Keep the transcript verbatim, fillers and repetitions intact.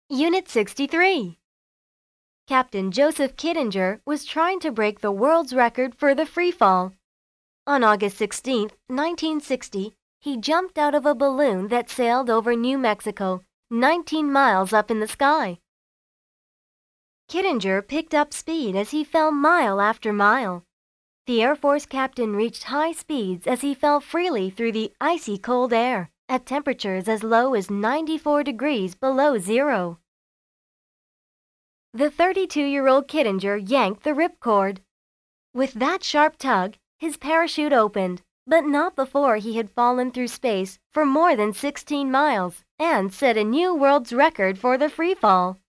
Unit sixty-three. Captain Joseph Kittinger was trying to break the world's record for the free fall. On August sixteenth, nineteen sixty, he jumped out of a balloon that sailed over New Mexico, nineteen miles up in the sky. Kittinger picked up speed as he fell mile after mile. The Air Force captain reached high speeds as he fell freely through the icy cold air at temperatures as low as ninety-four degrees below zero. The thirty-two-year-old Kittinger yanked the ripcord. With that sharp tug, his parachute opened, but not before he had fallen through space for more than sixteen miles and set a new world's record for the free fall.